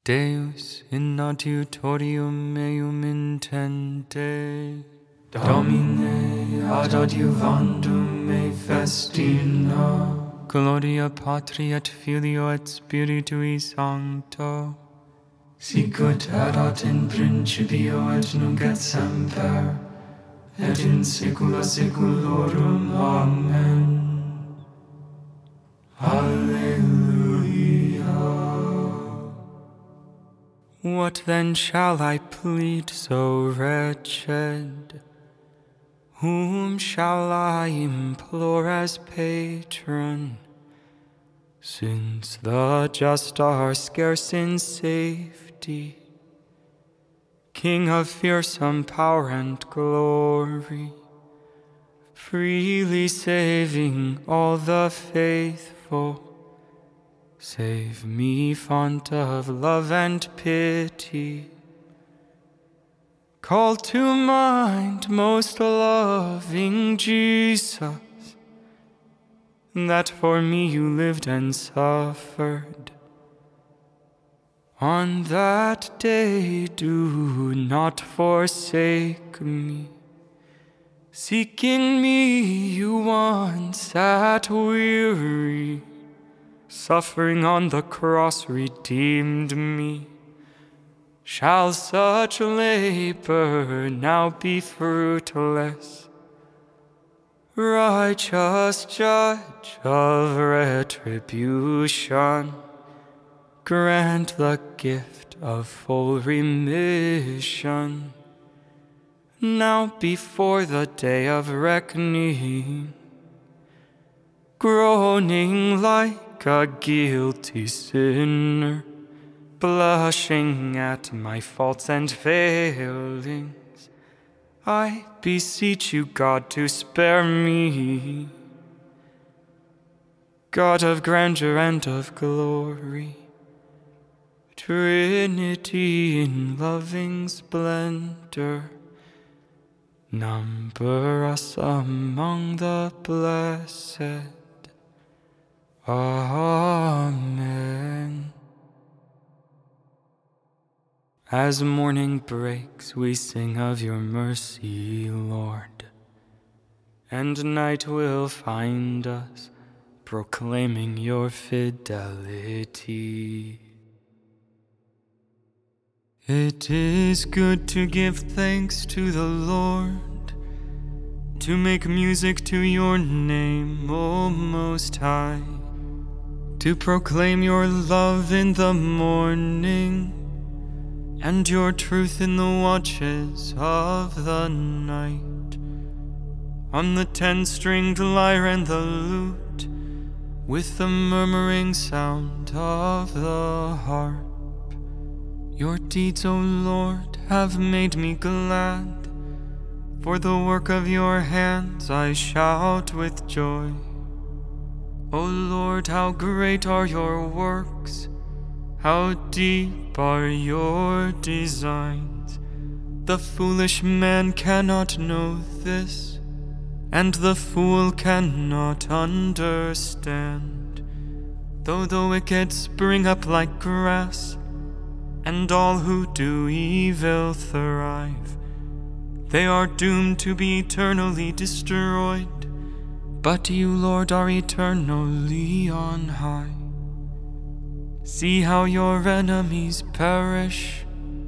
Deus in adiutorium meum intende, Domine ad adiuvandum me festina, Gloria Patri et Filio et Spiritui Sancto, sicut erat in principio et nunc et semper, et in saecula saeculorum. Amen. Alleluia. What then shall I plead so wretched? Whom shall I implore as patron? Since the just are scarce in safety, King of fearsome power and glory, freely saving all the faithful, save me, font of love and pity. Call to mind, most loving Jesus, that for me you lived and suffered. On that day do not forsake me. Seeking me you once sat weary, suffering on the cross redeemed me. Shall such labor now be fruitless? Righteous Judge of retribution, grant the gift of full remission. Now before the day of reckoning, groaning like a guilty sinner, blushing at my faults and failings, I beseech you, God, to spare me. God of grandeur and of glory, Trinity in loving splendor, number us among the blessed. Amen. As morning breaks, we sing of your mercy, Lord, and night will find us proclaiming your fidelity. It is good to give thanks to the Lord, to make music to your name, O Most High, to proclaim your love in the morning, and your truth in the watches of the night. On the 10-stringed lyre and the lute, with the murmuring sound of the harp. Your deeds, O Lord, have made me glad. For the work of your hands I shout with joy. O Lord, how great are your works! How deep are your designs! The foolish man cannot know this, and the fool cannot understand. Though the wicked spring up like grass, and all who do evil thrive, they are doomed to be eternally destroyed. But you, Lord, are eternally on high. See how your enemies perish.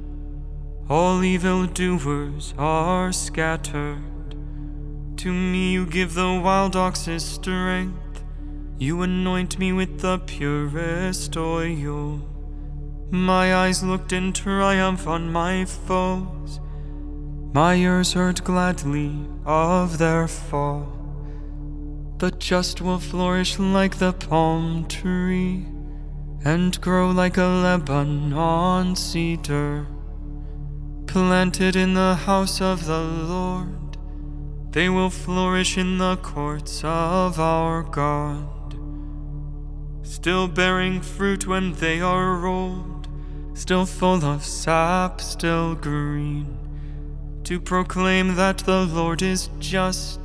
All evildoers are scattered. To me you give the wild ox's strength. You anoint me with the purest oil. My eyes looked in triumph on my foes. My ears heard gladly of their fall. The just will flourish like the palm tree, and grow like a Lebanon cedar. Planted in the house of the Lord, they will flourish in the courts of our God. Still bearing fruit when they are old, still full of sap, still green, to proclaim that the Lord is just.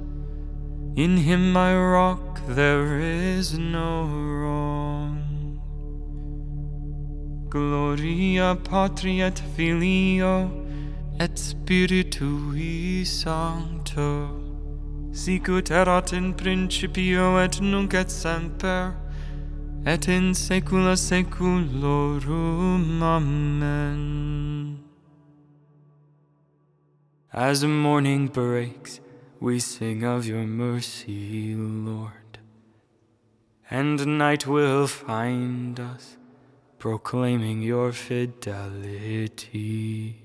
In him my rock, there is no wrong. Gloria Patri et Filio et Spiritui Sancto, sicut erat in principio et nunc et semper, et in saecula saeculorum. Amen. As morning breaks, we sing of your mercy, Lord, and night will find us proclaiming your fidelity.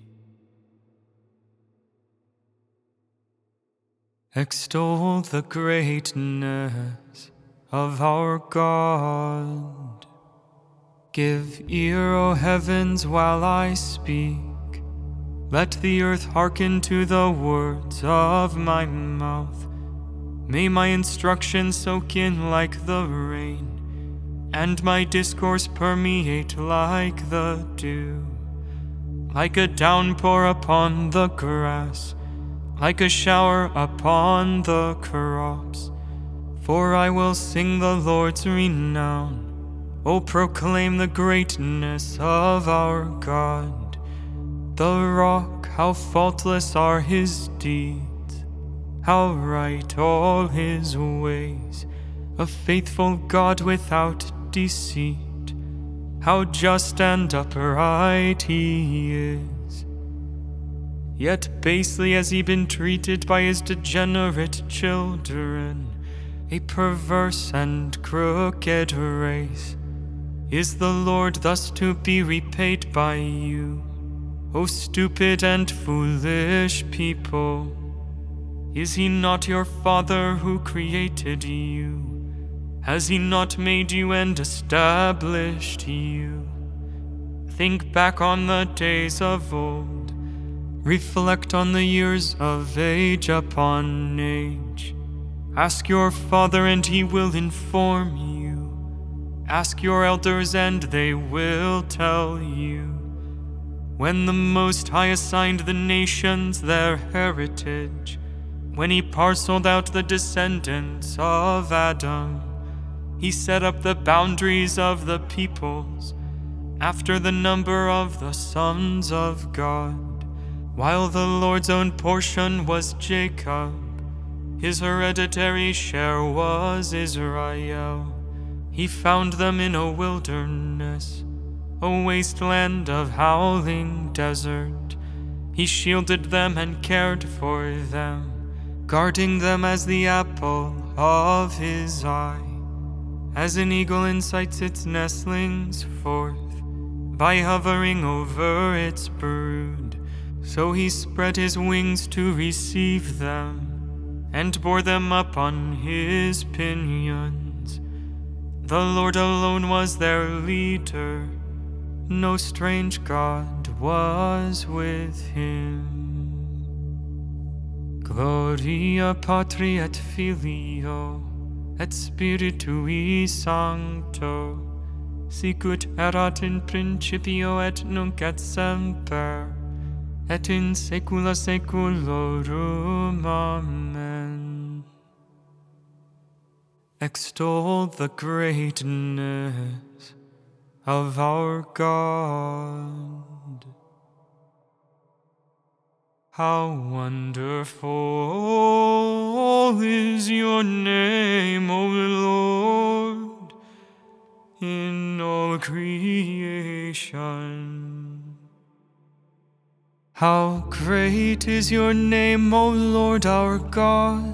Extol the greatness of our God. Give ear, O heavens, while I speak. Let the earth hearken to the words of my mouth. May my instruction soak in like the rain, and my discourse permeate like the dew, like a downpour upon the grass, like a shower upon the crops. For I will sing the Lord's renown. O proclaim the greatness of our God. The rock, how faultless are his deeds, how right all his ways. A faithful God without deceit, how just and upright he is. Yet basely has he been treated by his degenerate children, a perverse and crooked race. Is the Lord thus to be repaid by you, O stupid and foolish people? Is he not your Father who created you? Has he not made you and established you? Think back on the days of old. Reflect on the years of age upon age. Ask your father and he will inform you. Ask your elders and they will tell you. When the Most High assigned the nations their heritage, when he parceled out the descendants of Adam, he set up the boundaries of the peoples after the number of the sons of God. While the Lord's own portion was Jacob, his hereditary share was Israel. He found them in a wilderness, a wasteland of howling desert. He shielded them and cared for them, guarding them as the apple of his eye. As an eagle incites its nestlings forth by hovering over its brood, so he spread his wings to receive them and bore them up on his pinions. The Lord alone was their leader. No strange god was with him. Gloria Patri et Filio et Spiritui Sancto, sicut erat in principio et nunc et semper, et in saecula saeculorum. Amen. Extol the greatness of our God. How wonderful is your name, O Lord, in all creation. How great is your name, O Lord our God,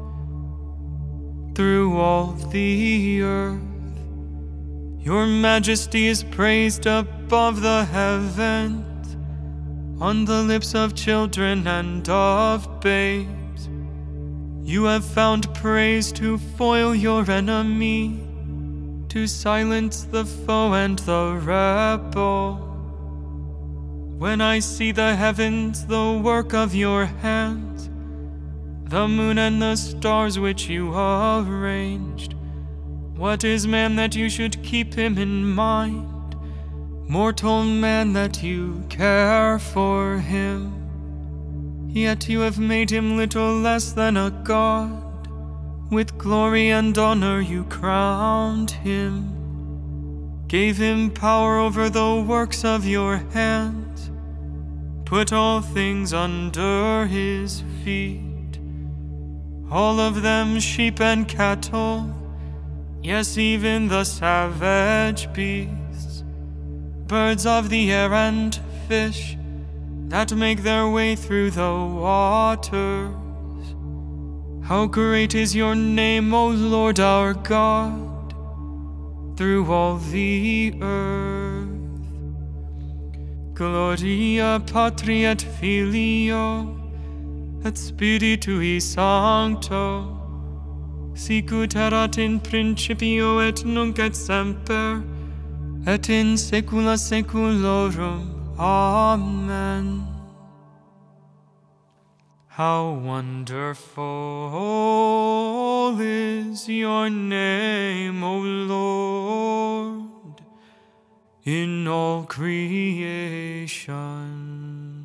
through all the earth. Your majesty is praised above the heavens, on the lips of children and of babes. You have found praise to foil your enemy, to silence the foe and the rebel. When I see the heavens, the work of your hands, the moon and the stars which you arranged, what is man that you should keep him in mind? Mortal man that you care for him. Yet you have made him little less than a god. With glory and honor you crowned him. gave him power over the works of your hands, put all things under his feet, all of them sheep and cattle, yes, even the savage beasts, birds of the air and fish that make their way through the waters. How great is your name, O Lord our God, through all the earth. Gloria Patri et Filio et Spiritui Sancto, sicut erat in principio et nunc et semper, et in saecula saeculorum. Amen. How wonderful is your name, O Lord, in all creation.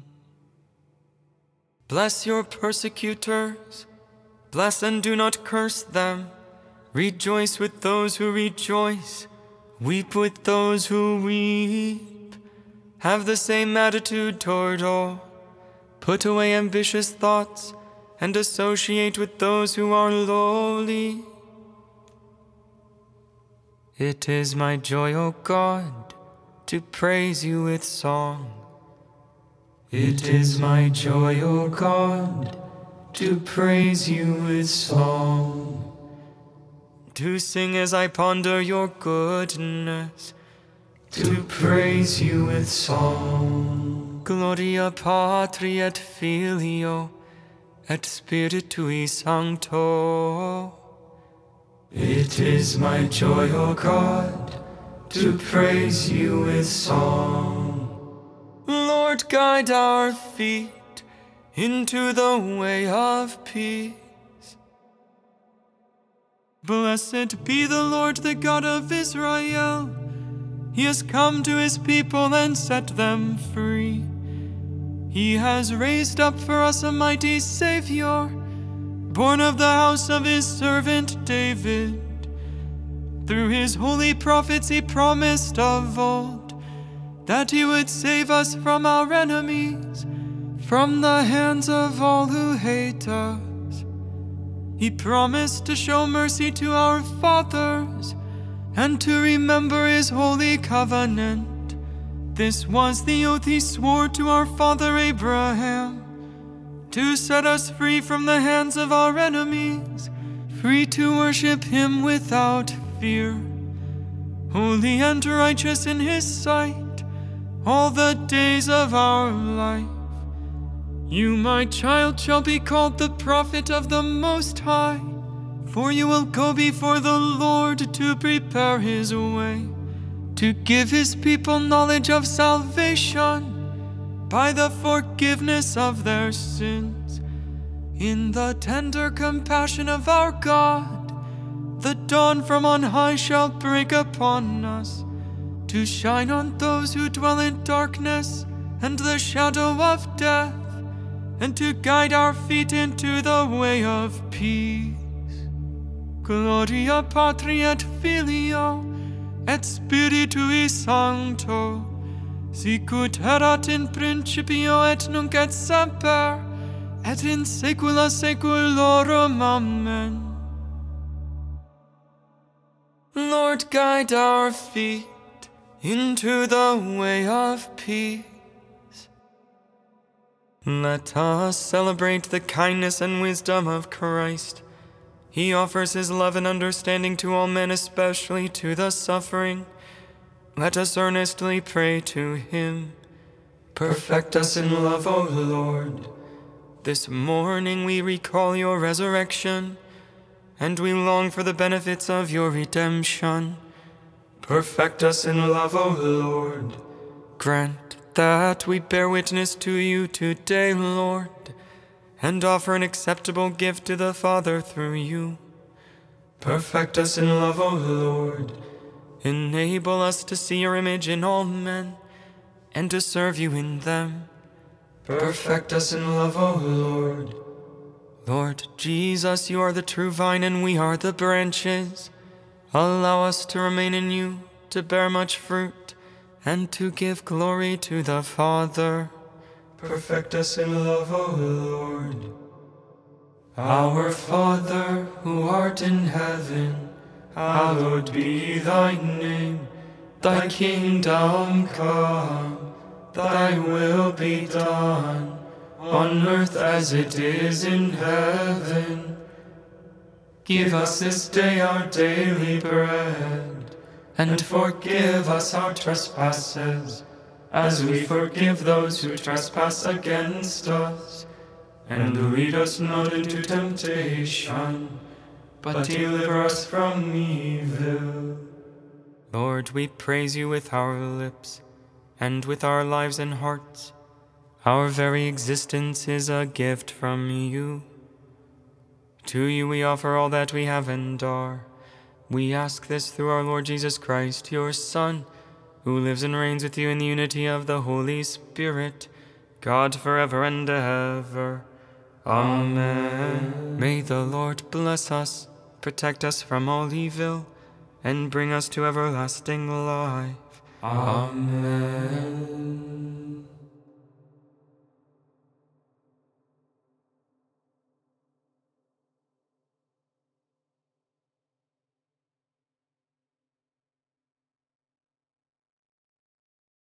Bless your persecutors, bless and do not curse them. Rejoice with those who rejoice, weep with those who weep. Have the same attitude toward all. Put away ambitious thoughts and associate with those who are lowly. It is my joy, O God, to praise you with song. It is my joy, O God, to praise you with song. To sing as I ponder your goodness, to praise you with song. Gloria Patri et Filio et Spiritui Sancto. It is my joy, O God, to praise you with song. Lord, guide our feet into the way of peace. Blessed be the Lord, the God of Israel. He has come to his people and set them free. He has raised up for us a mighty Savior, born of the house of his servant David. Through his holy prophets he promised of old that he would save us from our enemies, from the hands of all who hate us. He promised to show mercy to our fathers and to remember his holy covenant. This was the oath he swore to our father Abraham, to set us free from the hands of our enemies, free to worship him without fear, holy and righteous in his sight, all the days of our life. You, my child, shall be called the prophet of the Most High, for you will go before the Lord to prepare his way, to give his people knowledge of salvation by the forgiveness of their sins. In the tender compassion of our God, the dawn from on high shall break upon us, to shine on those who dwell in darkness and the shadow of death, and to guide our feet into the way of peace. Gloria Patri et Filio et Spiritui Sancto, sicut erat in principio et nunc et semper, et in saecula saeculorum. Amen. Lord, guide our feet into the way of peace. Let us celebrate the kindness and wisdom of Christ. He offers his love and understanding to all men, especially to the suffering. Let us earnestly pray to him. Perfect us in love, O Lord. This morning we recall your resurrection, and we long for the benefits of your redemption. Perfect us in love, O Lord. Grant that we bear witness to you today, Lord, and offer an acceptable gift to the Father through you. Perfect us in love, O Lord. Enable us to see your image in all men, and to serve you in them. Perfect us in love, O Lord. Lord Jesus, you are the true vine, and we are the branches. Allow us to remain in you, to bear much fruit, and to give glory to the Father. Perfect us in love, O Lord. Our Father, who art in heaven, hallowed be thy name. Thy kingdom come, thy will be done, on earth as it is in heaven. Give us this day our daily bread, and forgive us our trespasses, as we forgive those who trespass against us. And lead us not into temptation, but deliver us from evil. Lord, we praise you with our lips, and with our lives and hearts. Our very existence is a gift from you. To you we offer all that we have and are. We ask this through our Lord Jesus Christ, your Son, who lives and reigns with you in the unity of the Holy Spirit, God forever and ever. Amen. May the Lord bless us, protect us from all evil, and bring us to everlasting life. Amen.